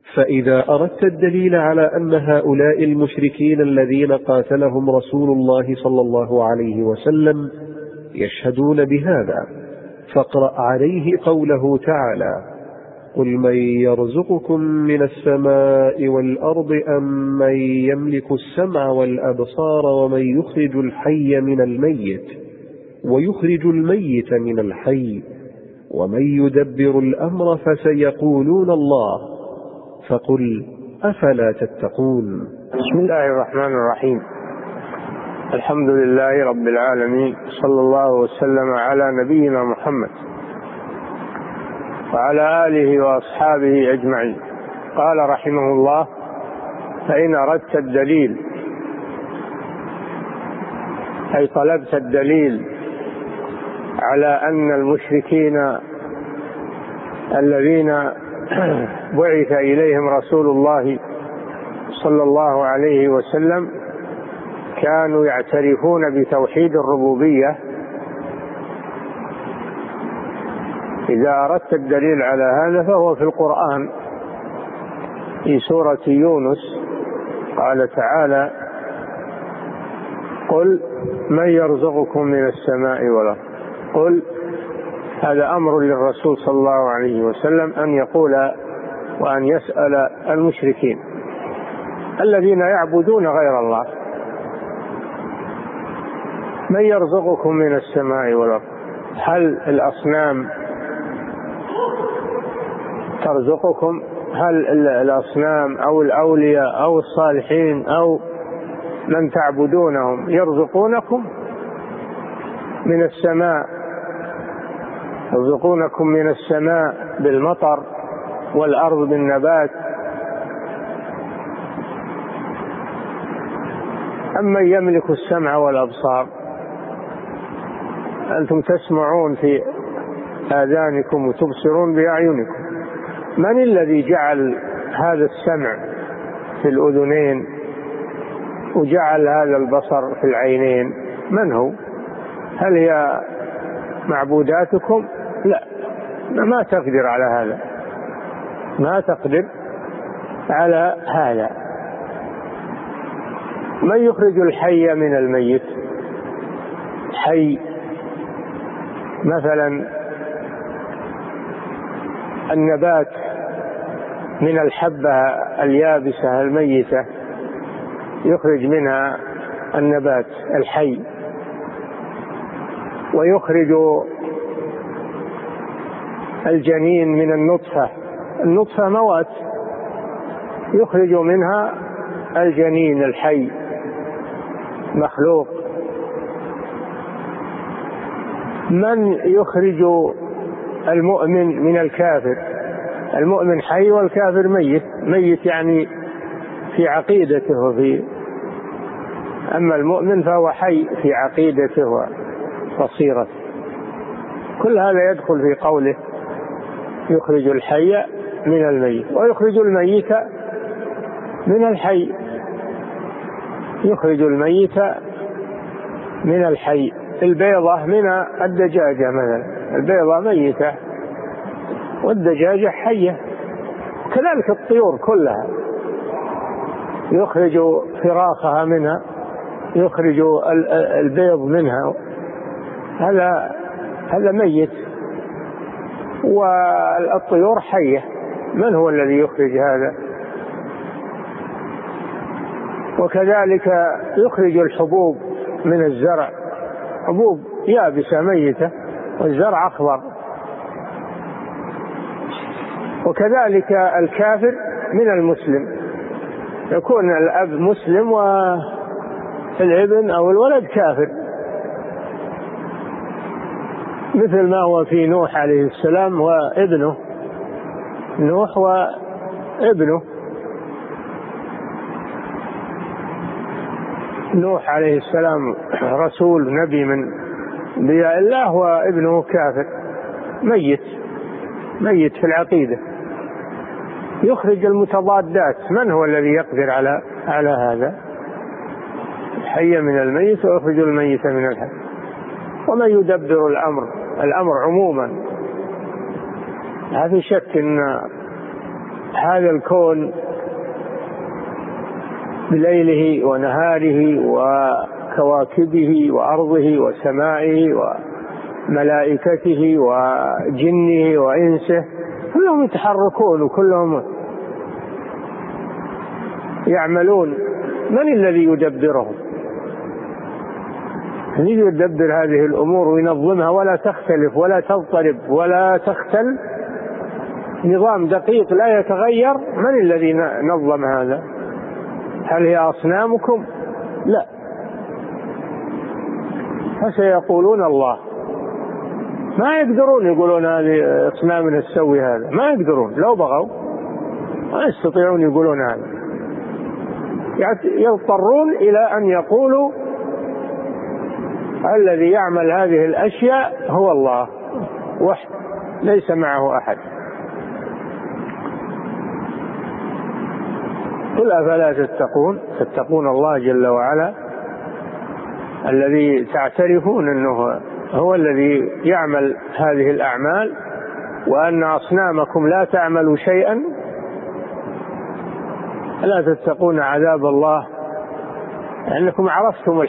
فإذا أردت الدليل على أن هؤلاء المشركين الذين قاتلهم رسول الله صلى الله عليه وسلم يشهدون بهذا، فاقرأ عليه قوله تعالى: قل من يرزقكم من السماء والأرض أم من يملك السمع والأبصار ومن يخرج الحي من الميت ويخرج الميت من الحي ومن يدبر الأمر فسيقولون الله، فقل أفلا تتقون. بسم الله الرحمن الرحيم. الحمد لله رب العالمين، صلى الله وسلم على نبينا محمد وعلى آله وأصحابه أجمعين. قال رحمه الله: فإن أردت الدليل، أي طلبت الدليل على أن المشركين الذين بعث إليهم رسول الله صلى الله عليه وسلم كانوا يعترفون بتوحيد الربوبية، إذا أردت الدليل على هذا فهو في القرآن في سورة يونس. قال تعالى: قل من يرزقكم من السماء والأرض. قل، هذا أمر للرسول صلى الله عليه وسلم أن يقول وأن يسأل المشركين الذين يعبدون غير الله: من يرزقكم من السماء والأرض؟ هل الأصنام ترزقكم؟ هل الأصنام أو الأولياء أو الصالحين أو من تعبدونهم يرزقونكم من السماء، يرزقونكم من السماء بالمطر والأرض بالنبات، أمن يملك السمع والأبصار؟ أنتم تسمعون في آذانكم وتبصرون بأعينكم، من الذي جعل هذا السمع في الأذنين وجعل هذا البصر في العينين؟ من هو؟ هل هي معبوداتكم؟ لا، ما تقدر على هذا، ما تقدر على هذا. من يخرج الحي من الميت؟ حي مثلا النبات من الحبة اليابسة الميتة يخرج منها النبات الحي، ويخرج الجنين من النطفة موات، يخرج منها الجنين الحي مخلوق. من يخرج المؤمن من الكافر؟ المؤمن حي والكافر ميت، ميت يعني في عقيدته أما المؤمن فهو حي في عقيدته وبصيرته. كل هذا يدخل في قوله يخرج الحي من الميت ويخرج الميت من الحي، يخرج الميت من الحي. البيضة من الدجاجة مثلا، البيضة ميتة والدجاجة حية، كذلك الطيور كلها يخرج فراخها منها، يخرج البيض منها، هذا ميت، والطيور حية. من هو الذي يخرج هذا؟ وكذلك يخرج الحبوب من الزرع، حبوب يابسة ميتة والزرع أخضر. وكذلك الكافر من المسلم، يكون الأب مسلم والابن أو الولد كافر، مثل ما هو في نوح عليه السلام وابنه، نوح وابنه. نوح عليه السلام رسول نبي من انبياء الله، وابنه كافر ميت في العقيدة. يخرج المتضادات. من هو الذي يقدر على هذا؟ الحي من الميت ويخرج الميت من الحي. ومن يدبر الأمر عموما، لا في شك أن هذا الكون بليله ونهاره وكواكبه وأرضه وسمائه وملائكته وجنه وإنسه كلهم يتحركون وكلهم يعملون. من الذي يدبرهم؟ الذي يدبر هذه الأمور وينظمها ولا تختلف ولا تضطرب ولا تختل، نظام دقيق لا يتغير. من الذي نظم هذا؟ هل هي أصنامكم؟ لا. فسيقولون الله. ما يقدرون يقولون هذه أصنامنا تسوي هذا، ما يقدرون، لو بغوا ما يستطيعون يقولون هذا. يضطرون إلى أن يقولوا الذي يعمل هذه الأشياء هو الله وحده ليس معه أحد. قل أفلا تتقون الله جل وعلا الذي تعترفون أنه هو الذي يعمل هذه الأعمال وأن أصنامكم لا تعمل شيئا. ألا تتقون عذاب الله لأنكم عرفتم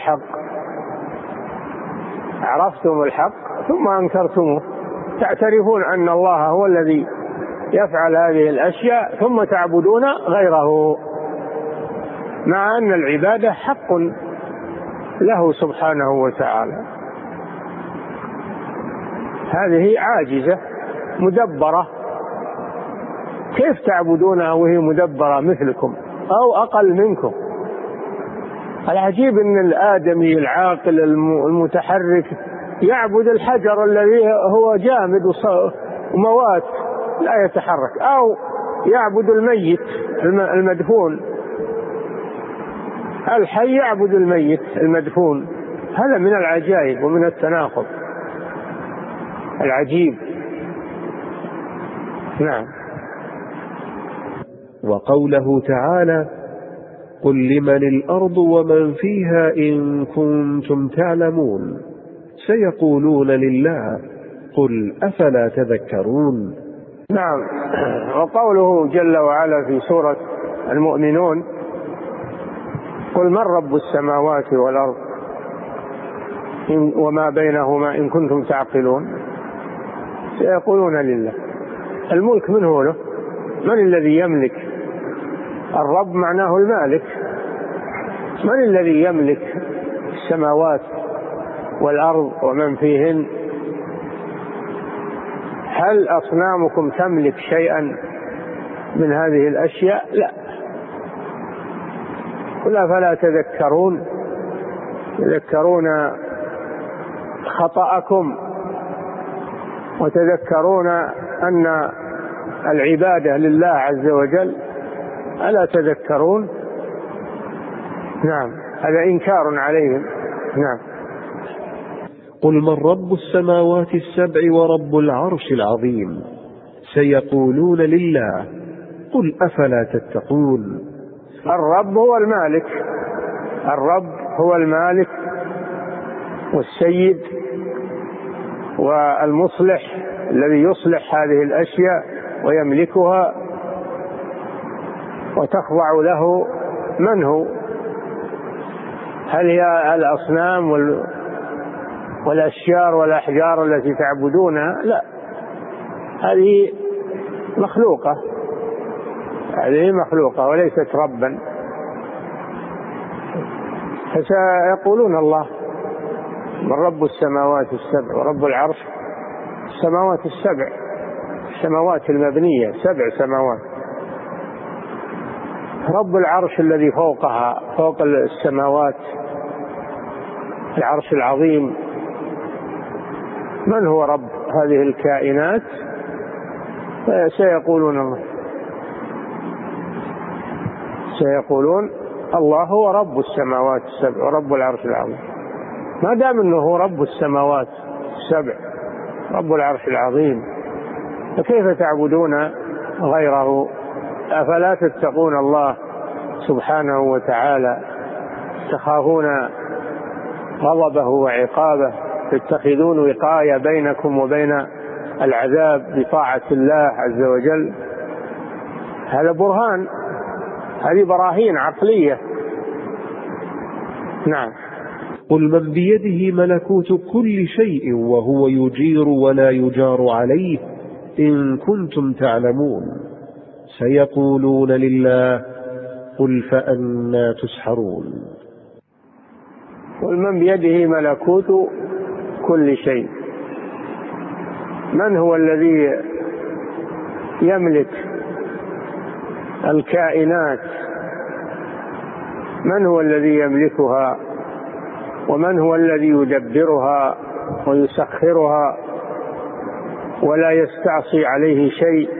الحق ثم أنكرتموه. تعترفون أن الله هو الذي يفعل هذه الأشياء ثم تعبدون غيره، مع أن العبادة حق له سبحانه وتعالى. هذه عاجزة مدبرة، كيف تعبدونها وهي مدبرة مثلكم أو أقل منكم؟ العجيب أن الآدمي العاقل المتحرك يعبد الحجر الذي هو جامد وموات لا يتحرك، أو يعبد الميت المدفون. الحي يعبد الميت المدفون. هذا من العجائب ومن التناقض العجيب. نعم. وقوله تعالى: قل لمن الأرض ومن فيها إن كنتم تعلمون سيقولون لله قل أفلا تذكرون. نعم. وقوله جل وعلا في سورة المؤمنون: قل من رب السماوات والأرض وما بينهما إن كنتم تعقلون سيقولون لله. الملك من هو له؟ من الذي يملك؟ الرب معناه المالك. من الذي يملك السماوات والأرض ومن فيهن؟ هل أصنامكم تملك شيئا من هذه الأشياء؟ لا. قل أفلا تذكرون خطأكم وتذكرون أن العبادة لله عز وجل. ألا تذكرون؟ نعم. هذا إنكار عليهم. نعم. قل من رب السماوات السبع ورب العرش العظيم سيقولون لله قل أفلا تتقون. الرب هو المالك والسيد والمصلح الذي يصلح هذه الأشياء ويملكها وتخضع له. من هو؟ هل هي الأصنام والأشجار والأحجار التي تعبدونها؟ لا، هذه مخلوقة وليست ربا. فسيقولون الله. من رب السماوات السبع ورب العرش. السماوات السبع، السماوات المبنية 7 سماوات. رب العرش الذي فوقها، فوق السماوات، العرش العظيم. من هو رب هذه الكائنات؟ سيقولون الله. سيقولون الله هو رب السماوات السبع ورب العرش العظيم. ما دام انه هو رب السماوات السبع رب العرش العظيم، فكيف تعبدون غيره؟ أفلا تتقون الله سبحانه وتعالى، تخافون غضبه وعقابه، تتخذون وقاية بينكم وبين العذاب بطاعة الله عز وجل؟ هذا برهان، هذه براهين عقلية. نعم. قل من بيده ملكوت كل شيء وهو يجير ولا يجار عليه إن كنتم تعلمون سيقولون لله قل فأنى تسحرون. قل من بيده ملكوت كل شيء، من هو الذي يملك الكائنات؟ من هو الذي يملكها؟ ومن هو الذي يدبرها ويسخرها ولا يستعصي عليه شيء؟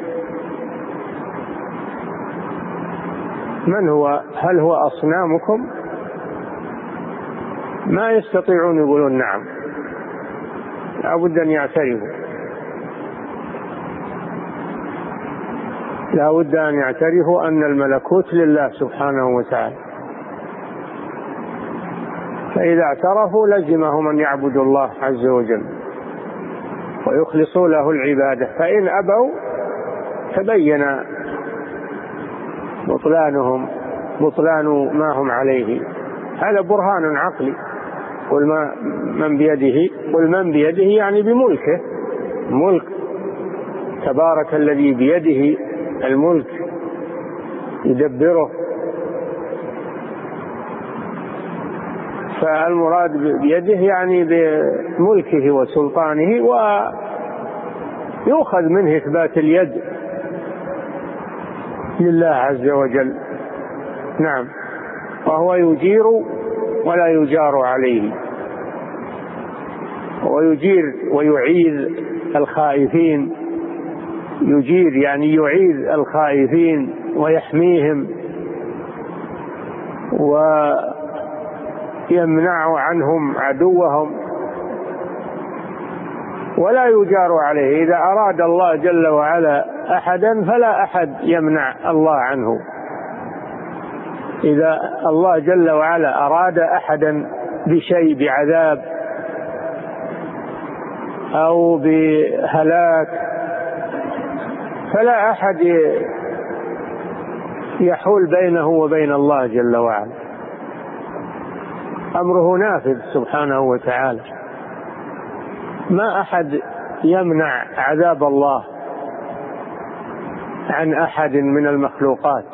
من هو؟ هل هو أصنامكم؟ ما يستطيعون يقولون نعم، لا بد أن يعترفوا، لا بد أن يعترفوا أن الملكوت لله سبحانه وتعالى. فإذا اعترفوا لزمهم أن يعبدوا الله عز وجل ويخلصوا له العبادة، فإن أبوا تبين بطلان ما هم عليه. هذا برهان عقلي. قل من بيده يعني بملكه، ملك تبارك الذي بيده الملك يدبره. فالمراد بيده يعني بملكه وسلطانه، ويؤخذ منه إثبات اليد لله عز وجل. نعم. وهو يجير ولا يجار عليه، ويجير ويعيذ الخائفين. يجير يعني يعيذ الخائفين ويحميهم ويمنع عنهم عدوهم، ولا يجار عليه. إذا أراد الله جل وعلا أحدا فلا أحد يمنع الله عنه. إذا الله جل وعلا أراد أحدا بشيء، بعذاب أو بهلاك، فلا أحد يحول بينه وبين الله جل وعلا. أمره نافذ سبحانه وتعالى. ما أحد يمنع عذاب الله عن أحد من المخلوقات.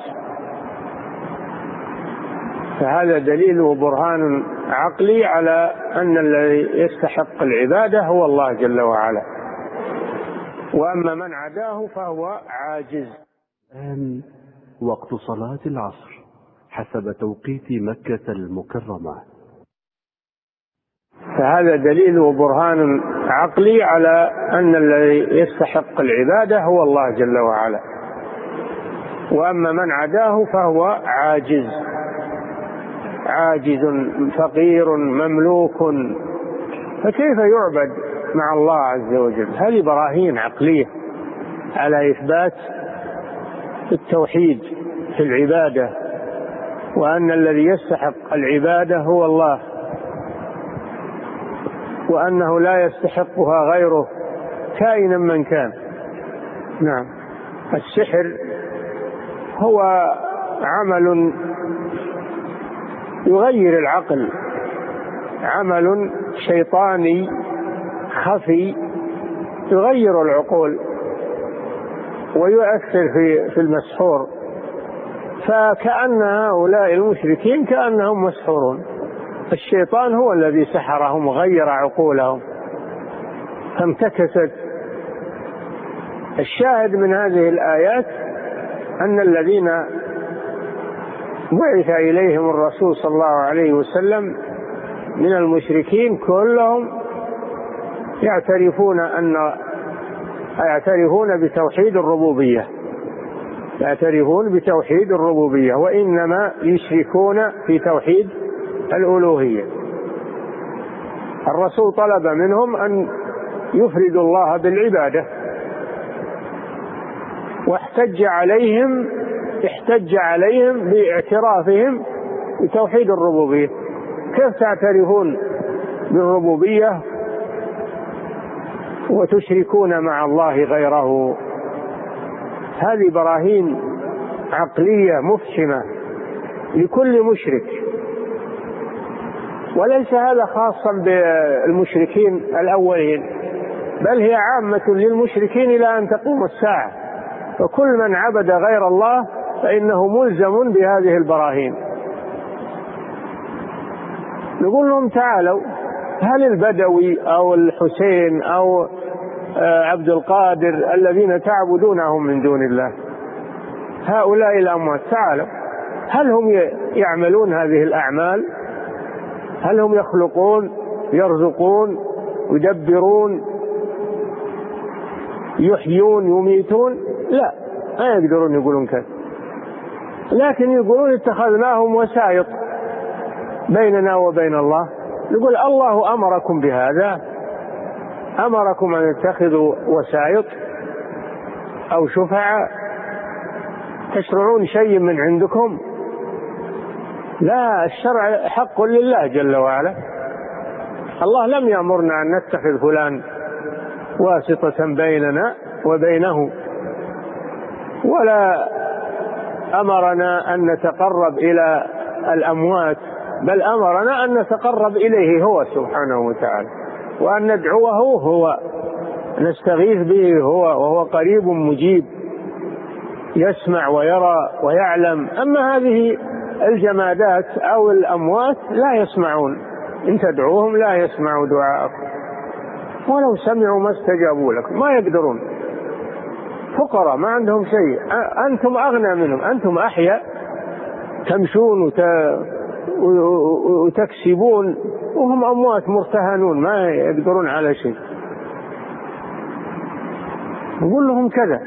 فهذا دليل وبرهان عقلي على أن الذي يستحق العبادة هو الله جل وعلا، وأما من عداه فهو عاجز. الآن وقت صلاة العصر حسب توقيت مكة المكرمة. فهذا دليل وبرهان عقلي على أن الذي يستحق العبادة هو الله جل وعلا، وأما من عداه فهو عاجز، فقير مملوك. فكيف يعبد مع الله عز وجل؟ هذه براهين عقلية على إثبات التوحيد في العبادة، وأن الذي يستحق العبادة هو الله، وأنه لا يستحقها غيره كائنا من كان. نعم. السحر هو عمل يغير العقل، عمل شيطاني خفي يغير العقول ويؤثر في المسحور. فكأن هؤلاء المشركين كأنهم مسحورون، الشيطان هو الذي سحرهم وغير عقولهم فانتكست. الشاهد من هذه الآيات أن الذين بعث إليهم الرسول صلى الله عليه وسلم من المشركين كلهم يعترفون بتوحيد الربوبية، يعترفون بتوحيد الربوبية، وإنما يشركون في توحيد الألوهية. الرسول طلب منهم أن يفردوا الله بالعبادة، واحتج عليهم باعترافهم بتوحيد الربوبية. كيف تعترفون بالربوبية وتشركون مع الله غيره؟ هذه براهين عقلية مفحمة لكل مشرك، وليس هذا خاصا بالمشركين الأولين، بل هي عامة للمشركين إلى أن تقوم الساعة، وكل من عبد غير الله فإنه ملزم بهذه البراهين. نقول لهم تعالوا، هل البدوي أو الحسين أو عبد القادر الذين تعبدونهم من دون الله، هؤلاء الأموات، تعالوا، هل هم يعملون هذه الأعمال؟ هل هم يخلقون، يرزقون، يدبرون، يحيون، يميتون؟ لا، ما يقدرون يقولون كذا، لكن يقولون اتخذناهم وسائط بيننا وبين الله. نقول الله أمركم بهذا؟ أمركم أن تتخذوا وسائط أو شفعاء تشرعون شيء من عندكم؟ لا، الشرع حق لله جل وعلا. الله لم يأمرنا أن نتخذ فلان واسطة بيننا وبينه، ولا أمرنا أن نتقرب إلى الأموات، بل أمرنا أن نتقرب إليه هو سبحانه وتعالى، وأن ندعوه هو، نستغيث به هو، وهو قريب مجيب يسمع ويرى ويعلم. أما هذه الجمادات أو الأموات لا يسمعون، إن تدعوهم لا يسمعوا دعاءكم، ولو سمعوا ما استجابوا لكم، ما يقدرون، فقراء ما عندهم شيء، أنتم أغنى منهم، أنتم أحياء تمشون وتكسبون، وهم أموات مرتهنون ما يقدرون على شيء. نقول لهم كذا.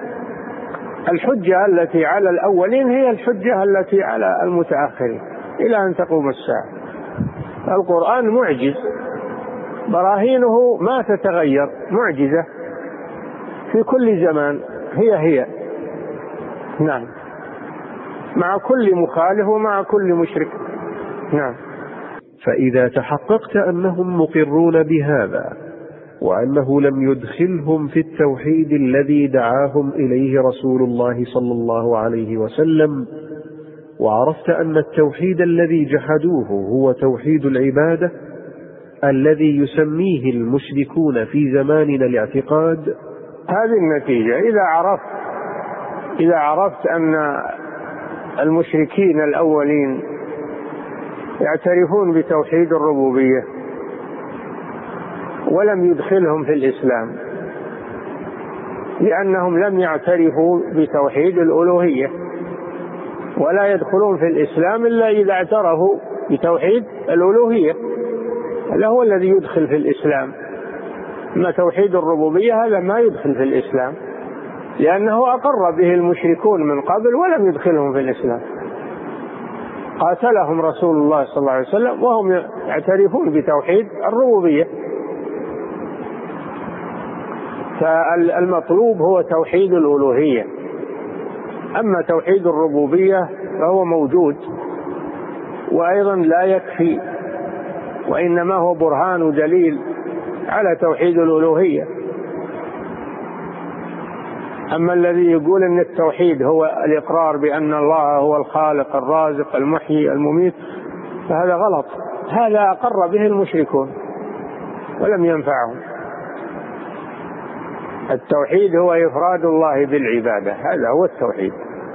الحجة التي على الأولين هي الحجة التي على المتأخرين إلى أن تقوم الساعة. القرآن معجز، براهينه ما تتغير، معجزة في كل زمان، هي نعم، مع كل مخالف ومع كل مشرك. نعم. فإذا تحققت أنهم مقرون بهذا، وأنه لم يدخلهم في التوحيد الذي دعاهم إليه رسول الله صلى الله عليه وسلم، وعرفت أن التوحيد الذي جحدوه هو توحيد العبادة الذي يسميه المشركون في زماننا الاعتقاد، هذه النتيجة. إذا عرفت أن المشركين الأولين يعترفون بتوحيد الربوبية ولم يدخلهم في الإسلام، لأنهم لم يعترفوا بتوحيد الألوهية، ولا يدخلون في الإسلام إلا إذا اعترفوا بتوحيد الألوهية، هذا هو الذي يدخل في الإسلام. أما توحيد الربوبية هذا ما يدخل في الإسلام، لأنه أقر به المشركون من قبل ولم يدخلهم في الإسلام، قاتلهم رسول الله صلى الله عليه وسلم وهم يعترفون بتوحيد الربوبية. فالمطلوب هو توحيد الألوهية، أما توحيد الربوبية فهو موجود وأيضا لا يكفي، وإنما هو برهان ودليل على توحيد الألوهية. أما الذي يقول أن التوحيد هو الإقرار بأن الله هو الخالق الرازق المحيي المميت فهذا غلط، هذا أقر به المشركون ولم ينفعهم. التوحيد هو إفراد الله بالعبادة، هذا هو التوحيد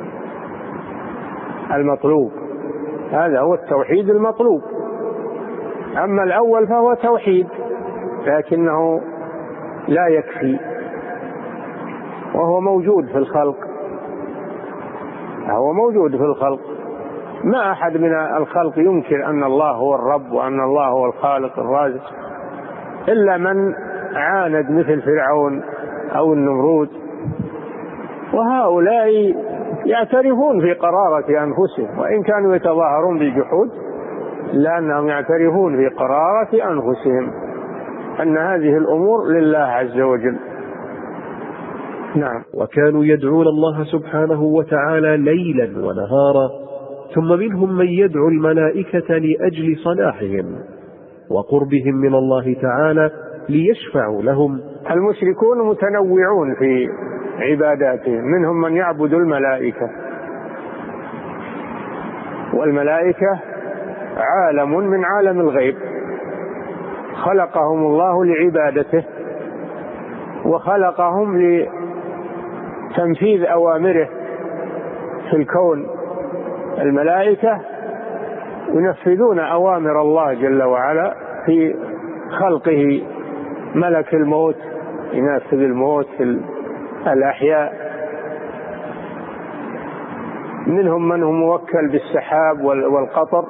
المطلوب، هذا هو التوحيد المطلوب. أما الأول فهو توحيد لكنه لا يكفي، وهو موجود في الخلق، هو موجود في الخلق. ما أحد من الخلق ينكر أن الله هو الرب وأن الله هو الخالق الرازق إلا من عاند مثل فرعون أو النمرود، وهؤلاء يعترفون في قرارة أنفسهم، وإن كانوا يتظاهرون بالجحود لأنهم يعترفون في قرارة أنفسهم أن هذه الأمور لله عز وجل. نعم. وكانوا يدعون الله سبحانه وتعالى ليلا ونهارا، ثم منهم من يدعو الملائكة لأجل صلاحهم وقربهم من الله تعالى ليشفعوا لهم. المشركون متنوعون في عباداتهم، منهم من يعبد الملائكة والملائكة عالم من عالم الغيب، خلقهم الله لعبادته وخلقهم لتنفيذ أوامره في الكون. الملائكة ينفذون أوامر الله جل وعلا في خلقه. ملك الموت ينفذ الموت في الأحياء، منهم من هو موكل بالسحاب والقطر،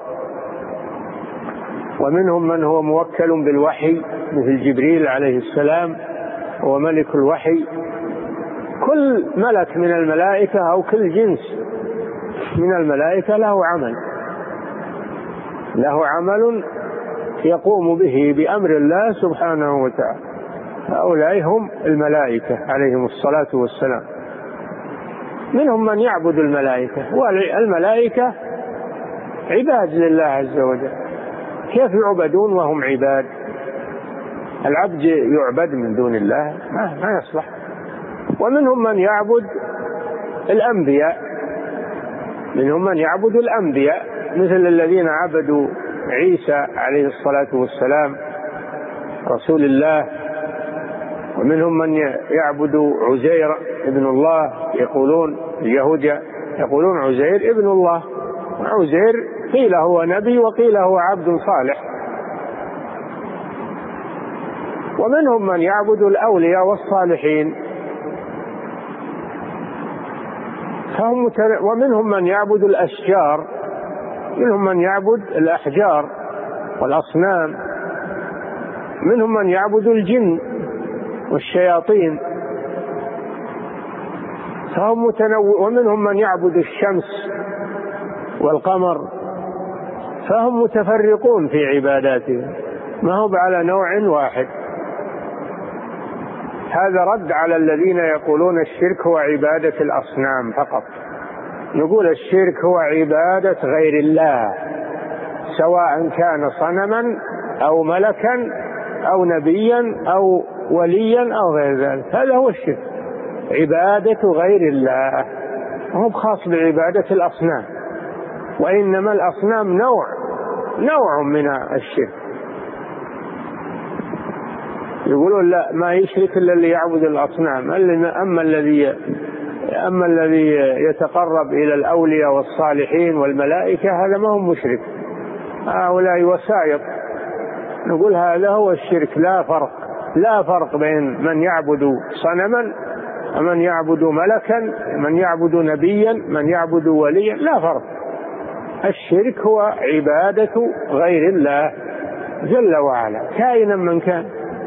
ومنهم من هو موكل بالوحي مثل جبريل عليه السلام هو ملك الوحي. كل ملك من الملائكة أو كل جنس من الملائكة له عمل يقوم به بأمر الله سبحانه وتعالى. هؤلاء هم الملائكة عليهم الصلاة والسلام. منهم من يعبد الملائكة، والملائكة عباد لله عز وجل، كيف يعبدون وهم عباد؟ العبد يعبد من دون الله ما يصلح. ومنهم من يعبد الأنبياء، مثل الذين عبدوا عيسى عليه الصلاة والسلام رسول الله. ومنهم من يعبد عزير ابن الله، يقولون اليهود يقولون عزير ابن الله، وعزير قيل هو نبي وقيل هو عبد صالح. ومنهم من يعبد الأولياء والصالحين، ومنهم من يعبد الأشجار، منهم من يعبد الأحجار والأصنام، منهم من يعبد الجن والشياطين، فهم متنوع. ومنهم من يعبد الشمس والقمر، فهم متفرقون في عباداتهم، ما هو على نوع واحد. هذا رد على الذين يقولون الشرك هو عبادة الأصنام فقط. نقول الشرك هو عبادة غير الله، سواء كان صنما أو ملكا أو نبيا أو وليا أو غير ذلك، هذا هو الشرك، عبادة غير الله، هو خاص بعبادة الأصنام. وإنما الأصنام نوع من الشرك. يقولون لا، ما يشرك إلا اللي يعبد الأصنام. أما الذي يتقرب إلى الأولياء والصالحين والملائكة هذا ما هو مشرك، هؤلاء وسائط. نقول هذا هو الشرك، لا فرق بين من يعبد صنما ومن يعبد ملكا، من يعبد نبيا، من يعبد وليا، لا فرق. الشرك هو عبادة غير الله جل وعلا كائنا من كان.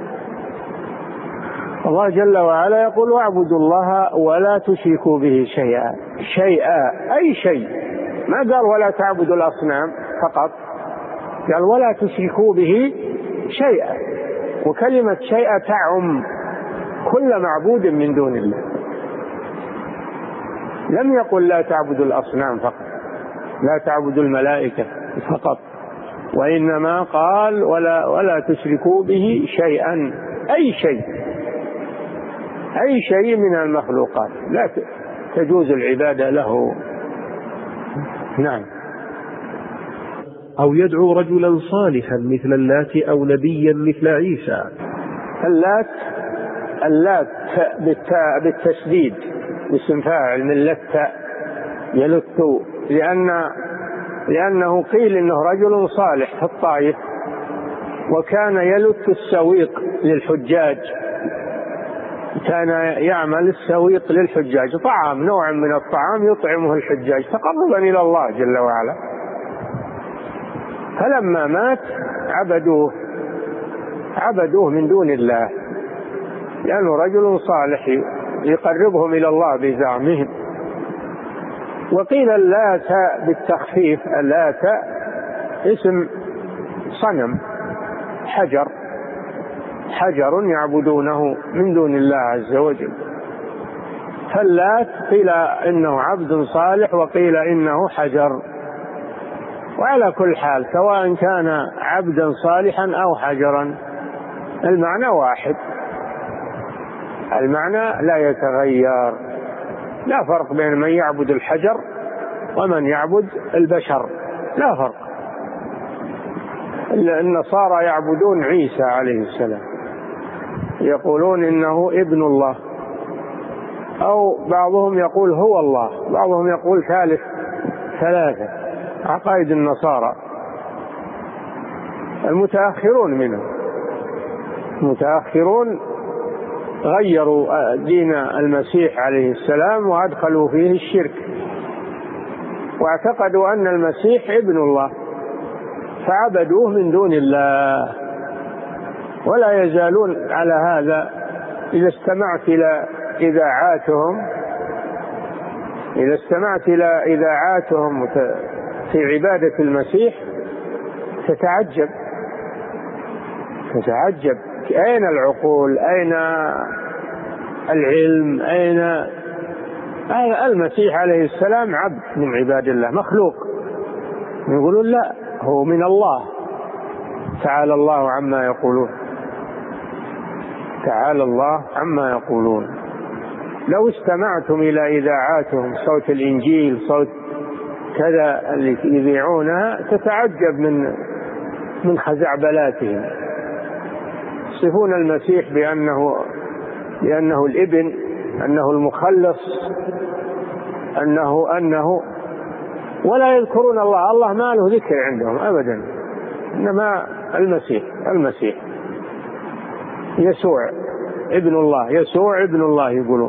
الله جل وعلا يقول واعبدوا الله ولا تشركوا به شيئا أي شيء، ما قال ولا تعبدوا الأصنام فقط، قال ولا تشركوا به شيئا. وكلمة شيئا تعم كل معبود من دون الله، لم يقل لا تعبدوا الأصنام فقط، لا تعبدوا الملائكة فقط، وإنما قال ولا تشركوا به شيئا أي شيء من المخلوقات لا تجوز العبادة له. نعم. أو يدعو رجلا صالحا مثل اللات أو نبيا مثل عيسى. اللات بالتشديد اسم فاعل من لت يلت، لأنه قيل إنه رجل صالح في الطائف، وكان يلت السويق للحجاج، كان يعمل السويق للحجاج، طعام نوع من الطعام يطعمه الحجاج تقربا إلى الله جل وعلا. فلما مات عبدوه من دون الله، لأنه رجل صالح يقربهم إلى الله بزعمهم. وقيل اللات بالتخفيف، اللات اسم صنم حجر يعبدونه من دون الله عز وجل. فاللات قيل إنه عبد صالح وقيل إنه حجر، وعلى كل حال سواء كان عبدا صالحا أو حجرا المعنى واحد، المعنى لا يتغير، لا فرق بين من يعبد الحجر ومن يعبد البشر. لا فرق. النصارى يعبدون عيسى عليه السلام، يقولون إنه ابن الله، أو بعضهم يقول هو الله، بعضهم يقول ثالث ثلاثة. عقائد النصارى المتأخرون منهم، المتأخرون غيروا دين المسيح عليه السلام وأدخلوا فيه الشرك، واعتقدوا أن المسيح ابن الله فعبدوه من دون الله، ولا يزالون على هذا. إذا استمعت إلى إذاعاتهم في عبادة المسيح تتعجب أين العقول، أين العلم، أين المسيح عليه السلام عبد من عباد الله مخلوق. يقولون لا، هو من الله، تعالى الله عما يقولون، تعالى الله عما يقولون. لو استمعتم إلى إذاعاتهم، صوت الإنجيل، صوت كذا اللي يذيعونها، تتعجب من خزعبلاتهم. يصفون المسيح بأنه الابن، أنه المخلص، أنه ولا يذكرون الله ما له ذكر عندهم أبدا، إنما المسيح يسوع ابن الله، يسوع ابن الله يقولون.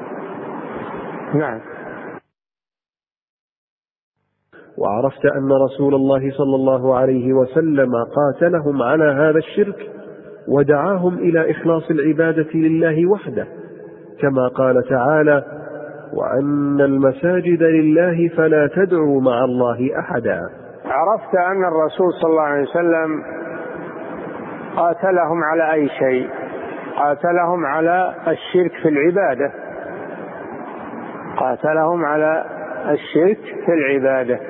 نعم. وعرفت أن رسول الله صلى الله عليه وسلم قاتلهم على هذا الشرك ودعاهم إلى إخلاص العبادة لله وحده، كما قال تعالى: وأن المساجد لله فلا تدعوا مع الله أحدا. عرفت أن الرسول صلى الله عليه وسلم قاتلهم على أي شيء؟ قاتلهم على الشرك في العبادة، قاتلهم على الشرك في العبادة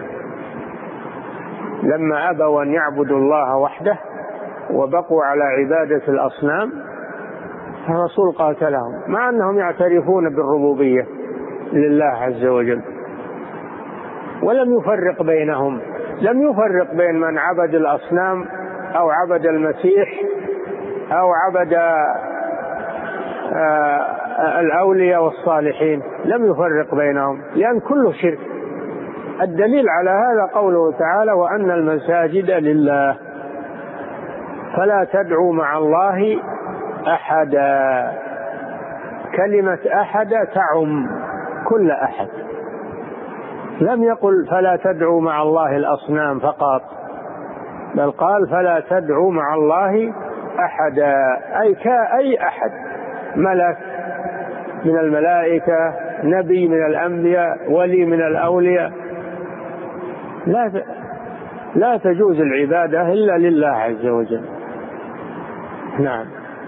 لما أبوا أن يعبدوا الله وحده وبقوا على عبادة الأصنام. الرسول قاتلهم مع أنهم يعترفون بالربوبية لله عز وجل، ولم يفرق بينهم، لم يفرق بين من عبد الأصنام أو عبد المسيح أو عبد الأولياء والصالحين، لم يفرق بينهم، لأن كله شرك. الدليل على هذا قوله تعالى: وأن المساجد لله فلا تدعوا مع الله أحدا. كلمة أحد تعم كل أحد، لم يقل فلا تدعوا مع الله الأصنام فقط، بل قال فلا تدعوا مع الله أحدا، أي كأي أحد، ملك من الملائكة، نبي من الأنبياء، ولي من الأولياء، لا تجوز العبادة إلا لله عز وجل. نعم.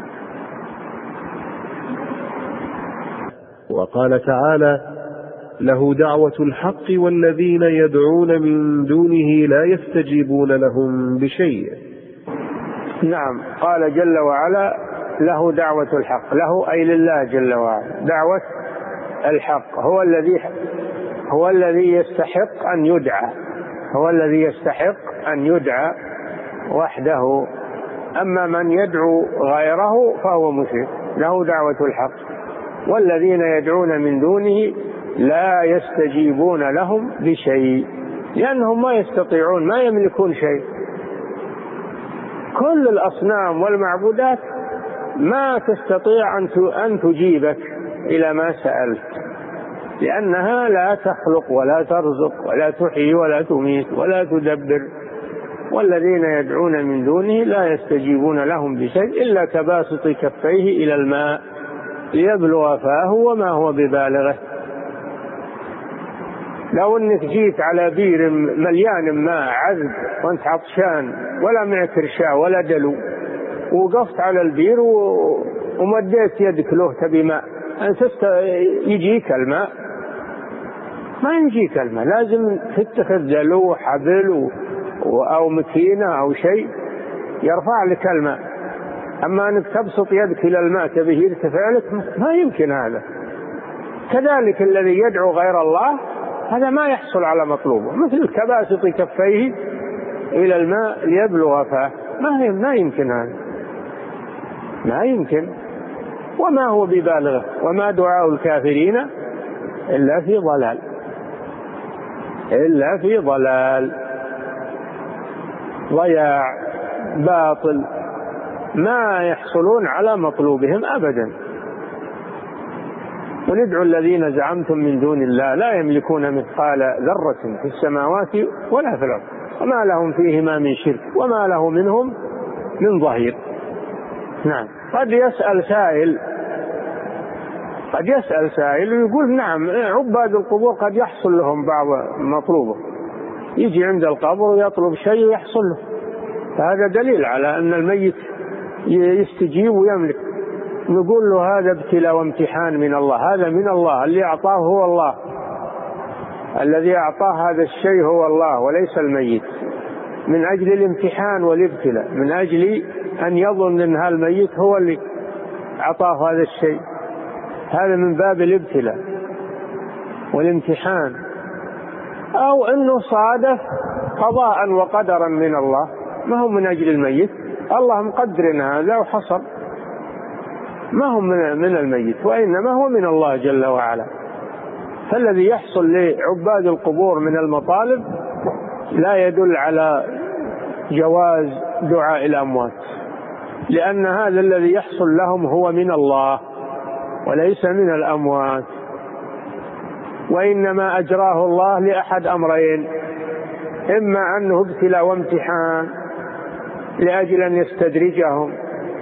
وقال تعالى: له دعوة الحق والذين يدعون من دونه لا يستجيبون لهم بشيء. نعم، قال جل وعلا: له دعوة الحق، له أي لله جل وعلا دعوة الحق، هو الذي يستحق أن يدعى، هو الذي يستحق أن يدعى وحده، أما من يدعو غيره فهو مشرك. له دعوة الحق والذين يدعون من دونه لا يستجيبون لهم بشيء، لأنهم ما يستطيعون، ما يملكون شيء. كل الأصنام والمعبودات ما تستطيع أن تجيبك إلى ما سألت، لأنها لا تخلق ولا ترزق ولا تحيي ولا تميت ولا تدبر. والذين يدعون من دونه لا يستجيبون لهم بشيء إلا كباسط كفيه إلى الماء ليبلغ فاه وما هو ببالغه. لو أنك جيت على بير مليان ماء عذب وأنت عطشان ولا معك رشاة ولا دلو، ووقفت على البير ومديت يدك له تبي ماء، يجيك الماء؟ ما يجيك الماء، لازم تتخذ دلو وحبل أو مكينة أو شيء يرفع لك الماء. أما أنك تبسط يدك إلى الماء تبيه يرتفع لك، ما يمكن هذا. كذلك الذي يدعو غير الله هذا ما يحصل على مطلوبه، مثل كباسط كفيه إلى الماء ليبلغ فاه، ما يمكن هذا، ما يمكن. وما هو ببالغه، وما دعاء الكافرين إلا في ضلال، إلا في ضلال، ضياع، باطل، ما يحصلون على مطلوبهم أبدا. وندعو الذين زعمتم من دون الله لا يملكون مثقال ذرة في السماوات ولا في الأرض وما لهم فيهما من شرك وما له منهم من ظهير. نعم. قد يسأل سائل ويقول نعم عباد القبور قد يحصل لهم بعض مطلوبه، يجي عند القبر ويطلب شيء ويحصل له، فهذا دليل على أن الميت يستجيب ويملك. نقول له هذا ابتلاء وامتحان من الله، هذا من الله، اللي أعطاه هو الله، الذي أعطاه هذا الشيء هو الله وليس الميت، من أجل الامتحان والابتلاء، من أجل أن يظن أن هالميت هو اللي أعطاه هذا الشيء. هذا من باب الابتلاء والامتحان، أو أنه صادف قضاء وقدرا من الله، ما هو من أجل الميت، الله مقدر هذا وحصل، ما هو من الميت وإنما هو من الله جل وعلا. فالذي يحصل لعباد القبور من المطالب لا يدل على جواز دعاء الأموات، لأن هذا الذي يحصل لهم هو من الله وليس من الأموات، وإنما أجراه الله لأحد أمرين: إما أنه ابتلاء وامتحان لأجل أن يستدرجهم،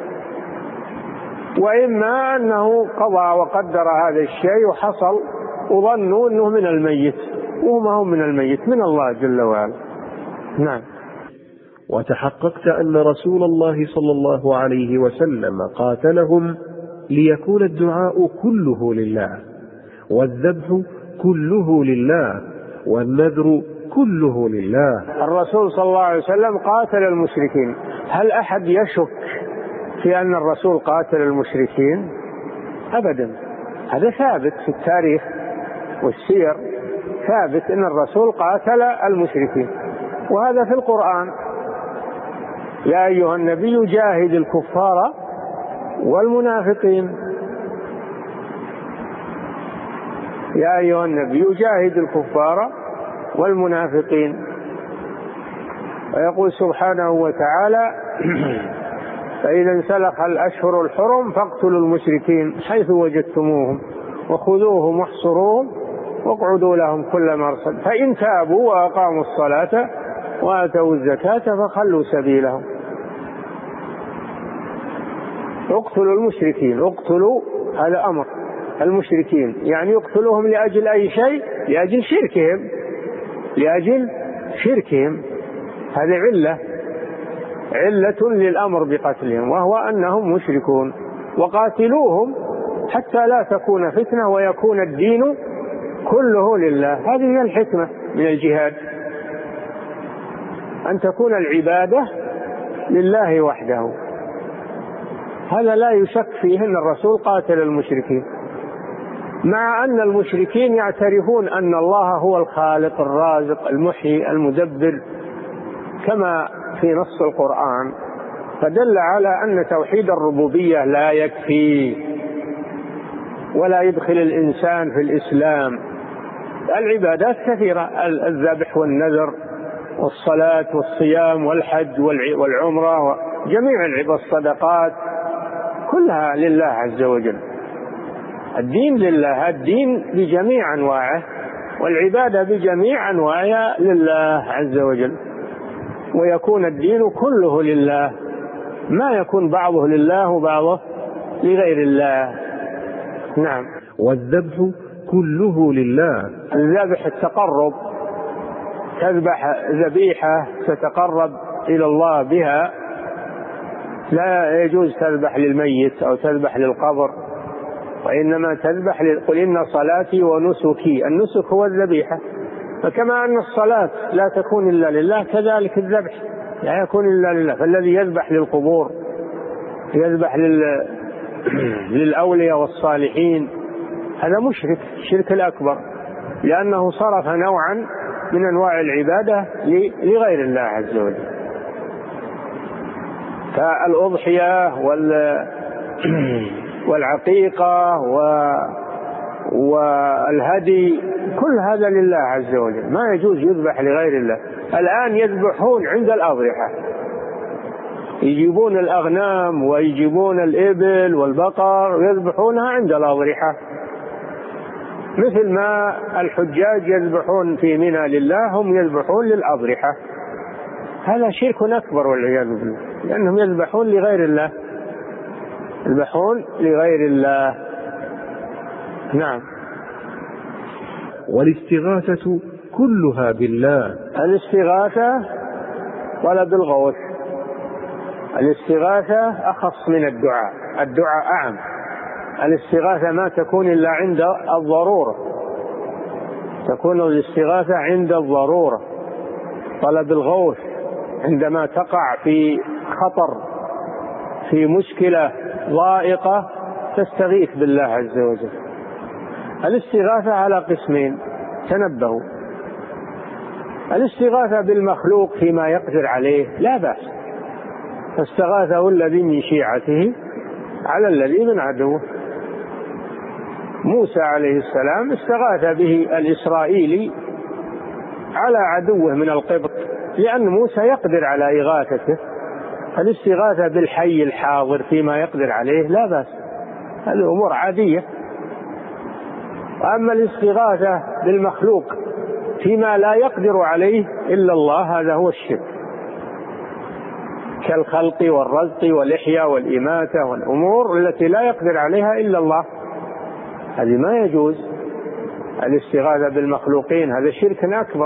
وإما أنه قضى وقدر هذا الشيء وحصل وظنوا أنه من الميت وما هو من الميت، من الله جل وعلا. نعم. وتحققت أن رسول الله صلى الله عليه وسلم قاتلهم ليكون الدعاء كله لله، والذبح كله لله، والنذر كله لله. الرسول صلى الله عليه وسلم قاتل المشركين. هل أحد يشك في أن الرسول قاتل المشركين؟ أبدا، هذا ثابت في التاريخ والسير، ثابت أن الرسول قاتل المشركين، وهذا في القرآن: يا أيها النبي جاهد الكفار والمنافقين. يا أيها النبي جاهد الكفار والمنافقين. ويقول سبحانه وتعالى: فإذا انسلخ الأشهر الحرم فاقتلوا المشركين حيث وجدتموهم وخذوهم واحصروهم واقعدوا لهم كل مرصد فإن تابوا وأقاموا الصلاة وآتوا الزكاة فخلوا سبيلهم. اقتلوا المشركين، اقتلوا، هذا أمر المشركين، يعني يقتلوهم لأجل أي شيء؟ لأجل شركهم، لأجل شركهم. هذه علة للأمر بقتلهم، وهو أنهم مشركون. وقاتلوهم حتى لا تكون فتنة ويكون الدين كله لله. هذه هي الحكمة من الجهاد، أن تكون العبادة لله وحده. هذا لا يشك فيه أن الرسول قاتل المشركين، مع أن المشركين يعترفون أن الله هو الخالق الرازق المحيي المدبر كما في نص القرآن، فدل على أن توحيد الربوبية لا يكفي ولا يدخل الإنسان في الإسلام. العبادات كثيرة: الذبح والنذر والصلاة والصيام والحج والعمرة وجميع الصدقات كلها لله عز وجل. الدين لله، الدين بجميع أنواعه، والعبادة بجميع أنواعها لله عز وجل، ويكون الدين كله لله، ما يكون بعضه لله وبعضه لغير الله. نعم. والذبح كله لله. الذبح التقرب، تذبح ذبيحة تتقرب إلى الله بها، لا يجوز تذبح للميت أو تذبح للقبر، وإنما تذبح قل إن صلاتي ونسكي. النسك هو الذبيحة، فكما أن الصلاة لا تكون إلا لله كذلك الذبح لا يكون إلا لله. فالذي يذبح للقبور، يذبح للأولياء والصالحين، هذا مشرك، الشرك الأكبر. لأنه صرف نوعا من أنواع العبادة لغير الله عز وجل. فالأضحية والعقيقة والهدي كل هذا لله عز وجل، ما يجوز يذبح لغير الله. الآن يذبحون عند الأضرحة، يجيبون الأغنام ويجيبون الإبل والبقر ويذبحونها عند الأضرحة، مثل ما الحجاج يذبحون في منى لله هم يذبحون للأضرحة. هذا شرك أكبر والعياذ بالله، لأنهم يذبحون لغير الله، يذبحون لغير الله. نعم. والاستغاثة كلها بالله. الاستغاثة طلب الغوث، الاستغاثة أخص من الدعاء، الدعاء أعم. الاستغاثة ما تكون إلا عند الضرورة، تكون الاستغاثة عند الضرورة. طلب الغوث عندما تقع في خطر، في مشكلة ضائقة، تستغيث بالله عز وجل. الاستغاثة على قسمين، تنبهوا. الاستغاثة بالمخلوق فيما يقدر عليه لا بأس، فاستغاثه الذي من شيعته على الذي من عدوه. موسى عليه السلام استغاث به الإسرائيلي على عدوه من القبط، لأن موسى يقدر على إغاثته. الاستغاثة بالحي الحاضر فيما يقدر عليه لا بأس، هذه أمور عادية. أما الاستغاثة بالمخلوق فيما لا يقدر عليه إلا الله، هذا هو الشرك، كالخلق والرزق والإحياء والإماتة والأمور التي لا يقدر عليها إلا الله، هذه ما يجوز. الاستغاثة بالمخلوقين هذا شرك أكبر،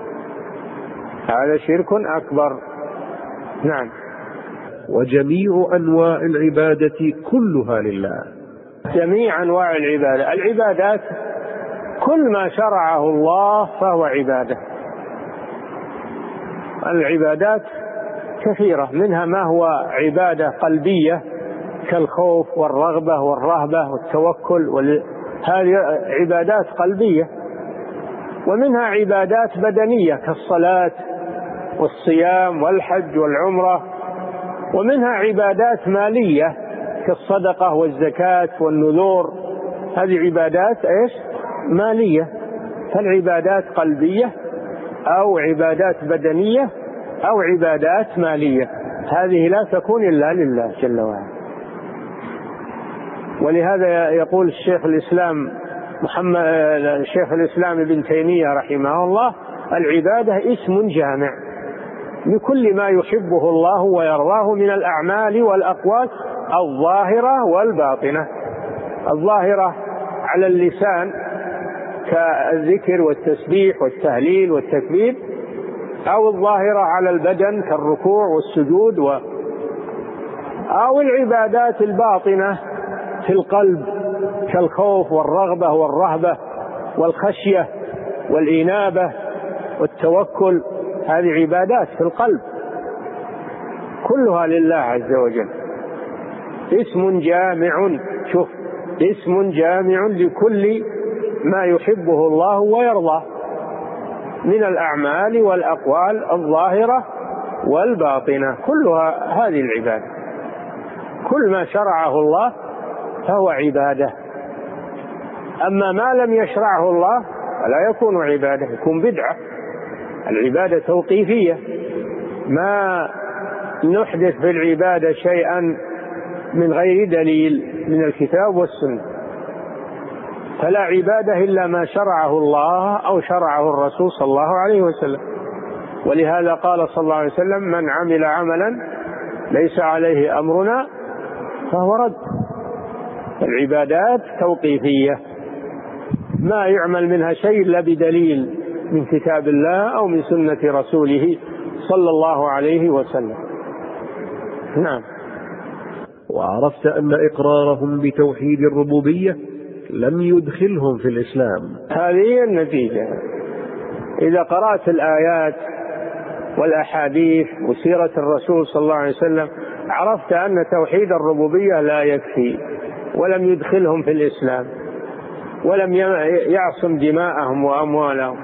هذا شرك أكبر. نعم. وجميع أنواع العبادة كلها لله. جميع أنواع العبادة، العبادات كل ما شرعه الله فهو عبادة. العبادات كثيرة، منها ما هو عبادة قلبية كالخوف والرغبة والرهبة والتوكل، هذه عبادات قلبية. ومنها عبادات بدنية كالصلاة والصيام والحج والعمرة. ومنها عبادات مالية كالصدقة والزكاة والنذور، هذه عبادات مالية. فالعبادات قلبية أو عبادات بدنية أو عبادات مالية، هذه لا تكون إلا لله جل وعلا. ولهذا يقول الشيخ الإسلام ابن تيمية رحمه الله: العبادة اسم جامع لكل ما يحبه الله ويرضاه من الأعمال والأقوال الظاهرة والباطنة. الظاهرة على اللسان كالذكر والتسبيح والتهليل والتكبير، أو الظاهرة على البدن كالركوع والسجود، أو العبادات الباطنة في القلب كالخوف والرغبة والرهبة والخشية والإنابة والتوكل، هذه عبادات في القلب كلها لله عز وجل. اسم جامع، شوف، اسم جامع لكل ما يحبه الله ويرضاه من الأعمال والأقوال الظاهرة والباطنة، كلها هذه العبادة. كل ما شرعه الله فهو عبادة. أما ما لم يشرعه الله فلا يكون عبادة، يكون بدعة. العبادة توقيفية، ما نحدث في العبادة شيئا من غير دليل من الكتاب والسنة، فلا عبادة إلا ما شرعه الله أو شرعه الرسول صلى الله عليه وسلم. ولهذا قال صلى الله عليه وسلم: من عمل عملا ليس عليه أمرنا فهو رد. العبادات توقيفية، ما يعمل منها شيء إلا بدليل من كتاب الله أو من سنة رسوله صلى الله عليه وسلم. نعم. وعرفت أن إقرارهم بتوحيد الربوبية لم يدخلهم في الإسلام. هذه النتيجة. إذا قرأت الآيات والأحاديث وسيرة الرسول صلى الله عليه وسلم عرفت أن توحيد الربوبية لا يكفي ولم يدخلهم في الإسلام. ولم يعصم دماءهم وأموالهم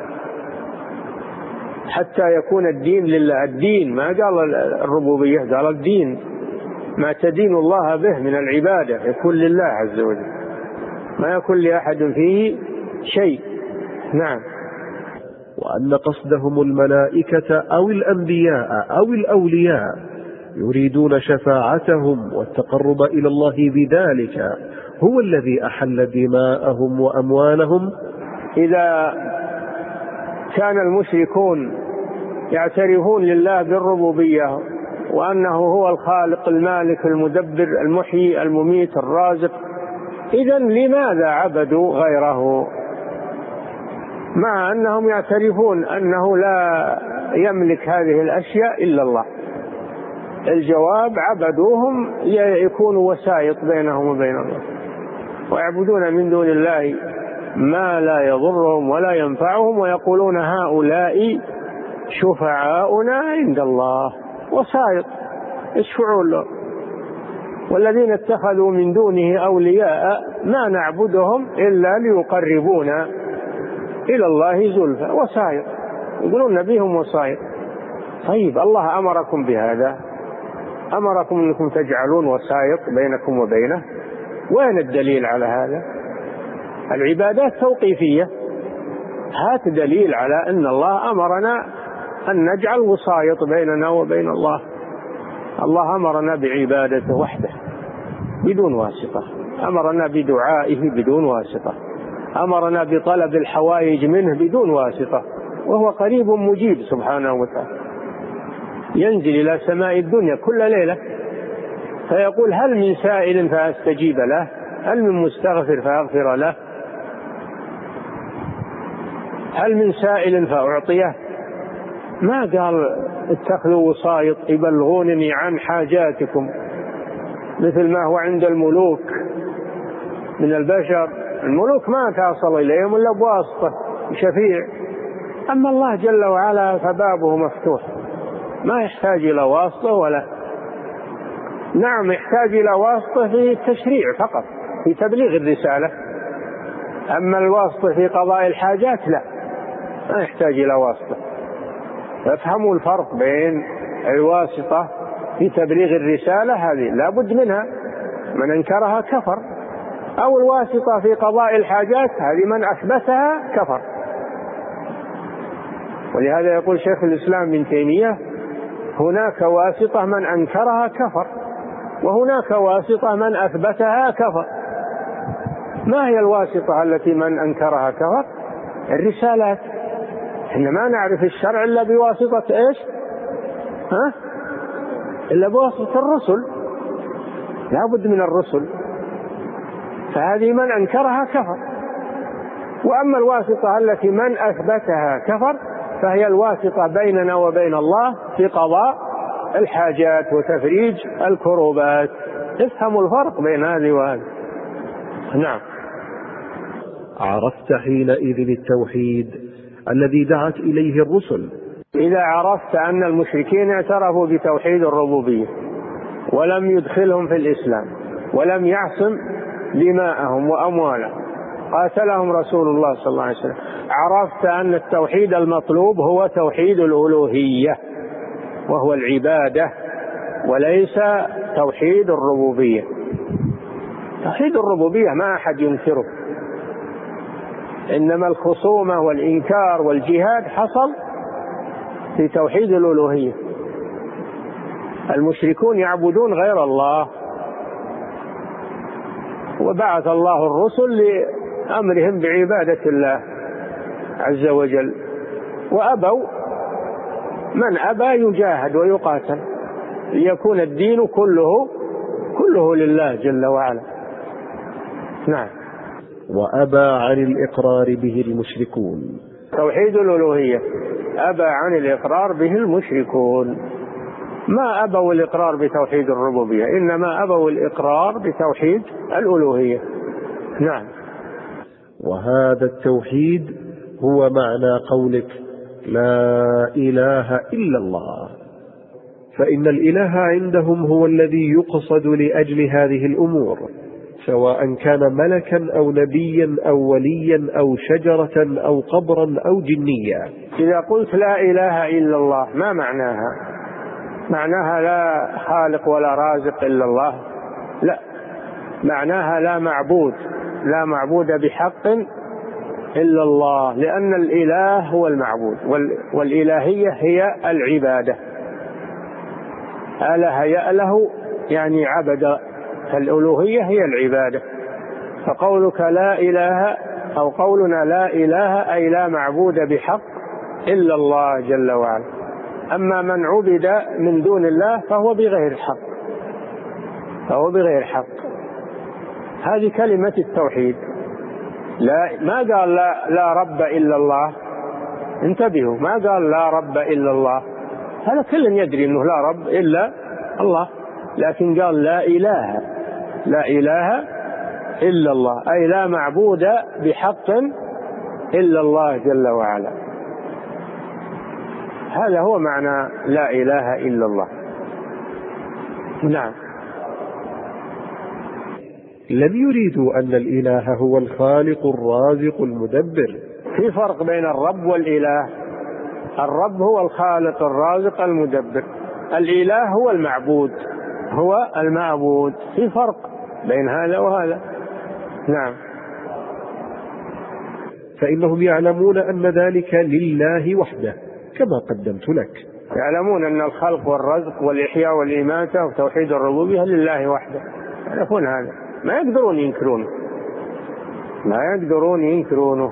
حتى يكون الدين لله. الدين ما قال الربوبية، قال الدين، ما تدين الله به من العبادة يكون لله عز وجل، ما يكون لأحد فيه شيء. نعم. وأن قصدهم الملائكة أو الأنبياء أو الأولياء يريدون شفاعتهم والتقرب إلى الله بذلك هو الذي أحل دماءهم وأموالهم. إذا كان المشركون يعترفون لله بالربوبية وأنه هو الخالق المالك المدبر المحيي المميت الرازق، إذن لماذا عبدوا غيره مع أنهم يعترفون أنه لا يملك هذه الأشياء إلا الله؟ الجواب: عبدوهم ليكونوا وسائط بينهم وبين الله، ويعبدون من دون الله ما لا يضرهم ولا ينفعهم، ويقولون هؤلاء شفعاؤنا عند الله، وسائط يشفعون له. والذين اتخذوا من دونه أولياء ما نعبدهم إلا ليقربونا إلى الله زلفى، وسائط، يقولون بهم وسائط. طيب الله أمركم بهذا، أمركم أنكم تجعلون وسائط بينكم وبينه، وين الدليل على هذا؟ العبادات توقيفية، هات دليل على أن الله أمرنا أن نجعل وسائط بيننا وبين الله. الله أمرنا بعبادته وحده بدون واسطة، أمرنا بدعائه بدون واسطة، أمرنا بطلب الحوائج منه بدون واسطة، وهو قريب مجيب سبحانه وتعالى، ينزل إلى سماء الدنيا كل ليلة فيقول: هل من سائل فأستجيب له؟ هل من مستغفر فأغفر له؟ هل من سائل فأعطيه؟ ما قال اتخذوا وسائط يبلغونني عن حاجاتكم مثل ما هو عند الملوك من البشر. الملوك ما تصل إليهم إلا بواسطة شفيع، أما الله جل وعلا فبابه مفتوح، ما يحتاج إلى واسطة ولا. نعم يحتاج إلى واسطة في التشريع فقط، في تبليغ الرسالة، أما الواسطة في قضاء الحاجات لا، ما يحتاج إلى واسطة. فافهموا الفرق بين الواسطة في تبليغ الرسالة، هذه لا بد منها، من أنكرها كفر، أو الواسطة في قضاء الحاجات، هذه من أثبتها كفر. ولهذا يقول شيخ الإسلام ابن تيمية: هناك واسطة من أنكرها كفر، وهناك واسطة من أثبتها كفر. ما هي الواسطة التي من أنكرها كفر؟ الرسالات. إحنا ما نعرف الشرع إلا بواسطة إيش؟ إلا بواسطة الرسل، لا بد من الرسل، فهذه من أنكرها كفر. وأما الواسطة التي من أثبتها كفر فهي الواسطة بيننا وبين الله في قضاء الحاجات وتفريج الكروبات. افهموا الفرق بين هذه وهذه. نعم. عرفت حينئذ التوحيد الذي دعت إليه الرسل. إذا عرفت أن المشركين اعترفوا بتوحيد الربوبية ولم يدخلهم في الإسلام ولم يعصم دماءهم وأموالهم، قاتلهم رسول الله صلى الله عليه وسلم، عرفت أن التوحيد المطلوب هو توحيد الألوهية وهو العبادة، وليس توحيد الربوبية. توحيد الربوبية ما أحد ينكره، إنما الخصومة والإنكار والجهاد حصل في توحيد الألوهية. المشركون يعبدون غير الله، وبعث الله الرسل لأمرهم بعبادة الله عز وجل، وأبوا، من أبى يجاهد ويقاتل ليكون الدين كله لله جل وعلا. نعم. وأبى عن الإقرار به المشركون. توحيد الألوهية أبى عن الإقرار به المشركون، ما أبوا الإقرار بتوحيد الربوبية، إنما أبوا الإقرار بتوحيد الألوهية. نعم. وهذا التوحيد هو معنى قولك لا إله إلا الله، فإن الإله عندهم هو الذي يقصد لأجل هذه الأمور، سواء كان ملكا أو نبيا أو وليا أو شجرة أو قبرا أو جنيا. إذا قلت لا إله إلا الله ما معناها؟ معناها لا خالق ولا رازق إلا الله؟ لا، معناها لا معبود بحق إلا الله، لأن الإله هو المعبود، والإلهية هي العبادة. أله يأله يعني عبد، فالألوهية هي العبادة. فقولك لا إله أو قولنا لا إله أي لا معبود بحق إلا الله جل وعلا. أما من عبد من دون الله فهو بغير حق، هذه كلمة التوحيد. ما قال لا رب إلا الله، انتبهوا، ما قال لا رب إلا الله، هذا كل يدري أنه لا رب إلا الله، لكن قال لا إله إلا الله أي لا معبود بحق إلا الله جل وعلا. هذا هو معنى لا إله إلا الله. نعم. لم يريدوا أن الإله هو الخالق الرازق المدبر. في فرق بين الرب والإله. الرب هو الخالق الرازق المدبر، الإله هو المعبود، في فرق بين هذا وهذا. نعم. فإنهم يعلمون أن ذلك لله وحده كما قدمت لك. يعلمون أن الخلق والرزق والإحياء والإماتة وتوحيد الربوبية لله وحده، يعرفون هذا، ما يقدرون ينكرونه.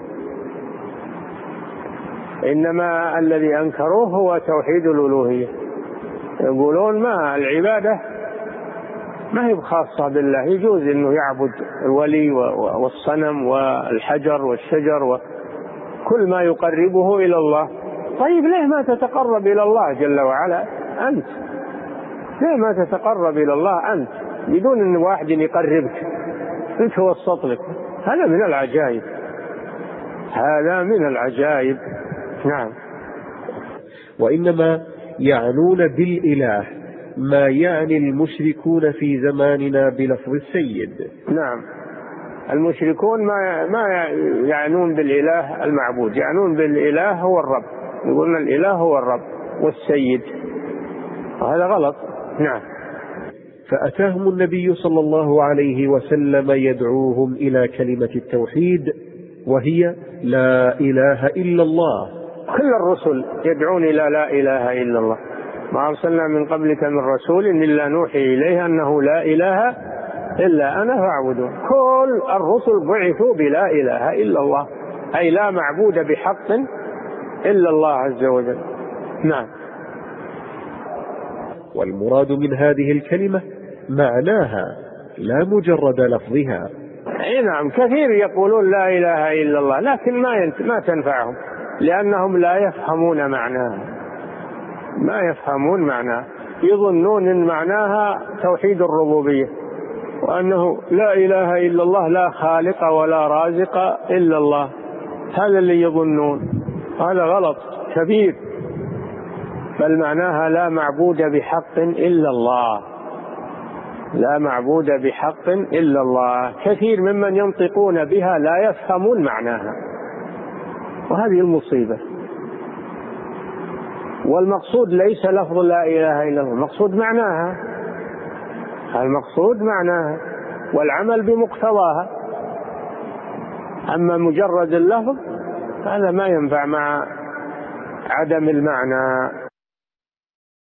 إنما الذي أنكروه هو توحيد الألوهية. يقولون ما العبادة ما هي خاصة بالله، يجوز أنه يعبد الولي والصنم والحجر والشجر وكل ما يقربه إلى الله. طيب ليه ما تتقرب إلى الله جل وعلا أنت؟ ليه ما تتقرب إلى الله أنت بدون أن واحد يقربك، أنت توسط لك؟ هذا من العجائب. نعم. وإنما يعنون بالإله ما يعني المشركون في زماننا بلفظ السيد. نعم، المشركون ما يعنون بالإله المعبود، يعنون بالإله هو الرب، يقولون الإله هو الرب والسيد، وهذا غلط. نعم. فأتاهم النبي صلى الله عليه وسلم يدعوهم إلى كلمة التوحيد، وهي لا إله إلا الله. كل الرسل يدعون إلى لا إله إلا الله، ما أرسلنا من قبلك من رسول إلا نوحي إليه أنه لا إله إلا أنا فاعبدون. كل الرسل بعثوا بلا إله إلا الله، أي لا معبود بحق إلا الله عز وجل. نعم. والمراد من هذه الكلمة معناها لا مجرد لفظها. نعم، كثير يقولون لا إله إلا الله لكن ما تنفعهم، لأنهم لا يفهمون معناها، يظنون أن معناها توحيد الربوبية، وأنه لا إله إلا الله لا خالق ولا رازق إلا الله، هذا اللي يظنون، هذا غلط كبير، بل معناها لا معبود بحق إلا الله، لا معبود بحق إلا الله. كثير ممن ينطقون بها لا يفهمون معناها، وهذه المصيبة. والمقصود ليس لفظ لا إله إلا الله، المقصود معناها والعمل بمقتضاها. أما مجرد اللفظ هذا ما ينفع مع عدم المعنى.